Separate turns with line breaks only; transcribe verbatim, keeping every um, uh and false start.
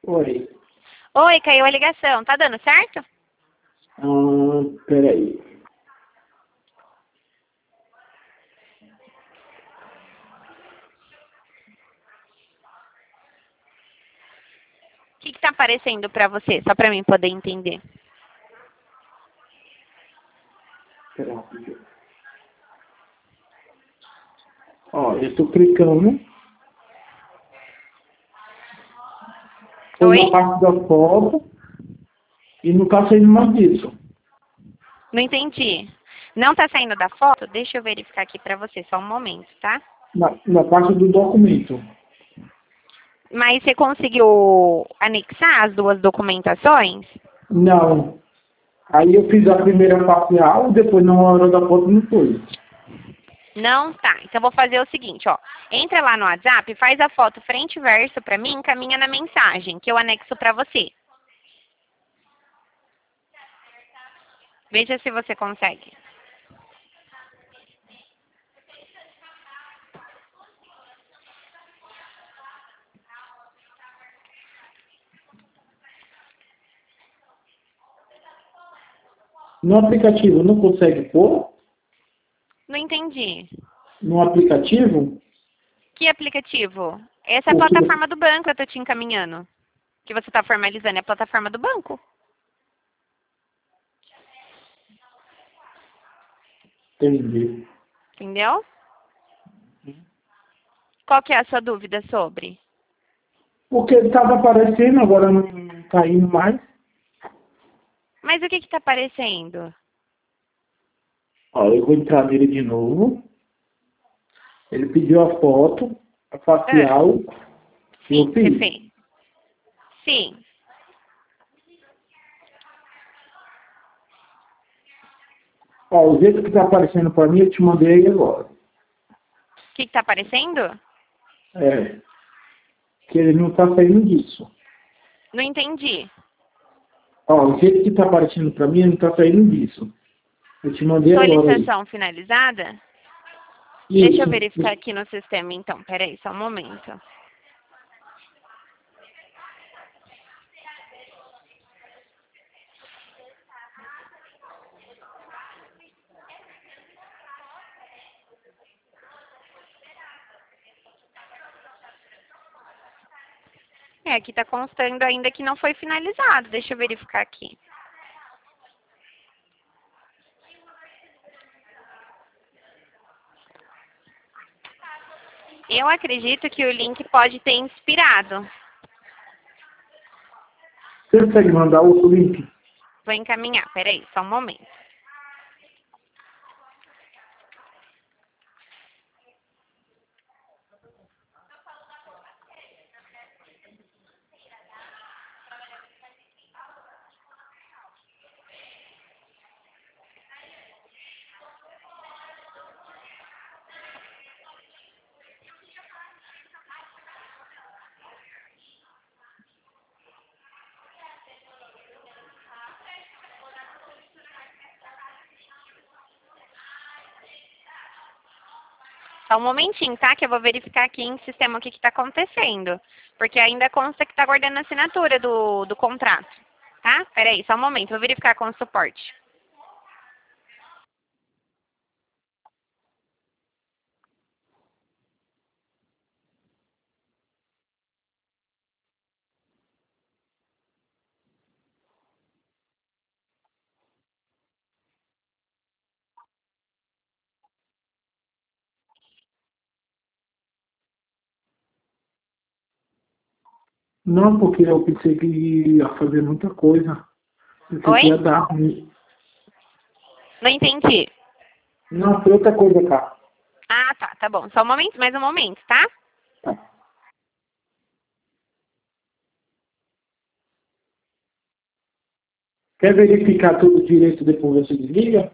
Oi.
Oi, caiu a ligação. Tá dando certo?
Ah, peraí.
O que que tá aparecendo pra você? Só pra mim poder entender.
Peraí. rapidinho. Ó, eu tô clicando. Foi
Oi?
na parte da foto e não tá saindo mais disso.
Não entendi. Não tá saindo da foto? Deixa eu verificar aqui pra você, só um momento, tá?
Na, na parte do documento.
Mas você conseguiu anexar as duas documentações?
Não. Aí eu fiz a primeira parcial e depois na hora da foto não foi.
Não? Tá. Então eu vou fazer o seguinte, ó. Entra lá no WhatsApp, faz a foto frente e verso pra mim, encaminha na mensagem, que eu anexo pra você. Veja se você consegue.
No aplicativo não consegue pôr?
Não entendi.
No aplicativo?
Que aplicativo? Essa é a
O que você...
plataforma do banco que eu tô te encaminhando. Que você tá formalizando, é a plataforma do banco.
Entendi.
Entendeu? Qual que é a sua dúvida sobre?
Porque estava aparecendo, agora não tá indo mais.
Mas o que que tá aparecendo?
Ó, eu vou entrar nele de novo. Ele pediu a foto, a
Ah,
facial, e
sim,
eu
você
fiz.
fez. Sim.
Ó, o jeito que tá aparecendo para mim, eu te mandei aí agora.
O que que tá aparecendo?
É, que ele não tá saindo disso.
Não entendi.
Ó, o jeito que tá aparecendo para mim, ele não tá saindo disso. Eu te mandei agora aí.
Solicitação finalizada? Deixa eu
Isso.
verificar aqui no sistema, então. Peraí, só um momento. É, aqui tá constando ainda que não foi finalizado. Deixa eu verificar aqui. Eu acredito que o link pode ter inspirado.
Você consegue mandar outro link?
Vou encaminhar. Peraí, só um momento. Só um momentinho, tá? Que eu vou verificar aqui em sistema o que está acontecendo. Porque ainda consta que está guardando a assinatura do, do contrato. Tá? Peraí, só um momento. Vou verificar com o suporte.
Não, porque eu pensei que ia fazer muita coisa. Pensei que
Oi?
ia dar ruim.
Não entendi.
Não, foi outra coisa, cá.
Ah, tá. Tá bom. Só um momento, mais um momento, tá?
Tá. Quer verificar tudo direito depois você desliga?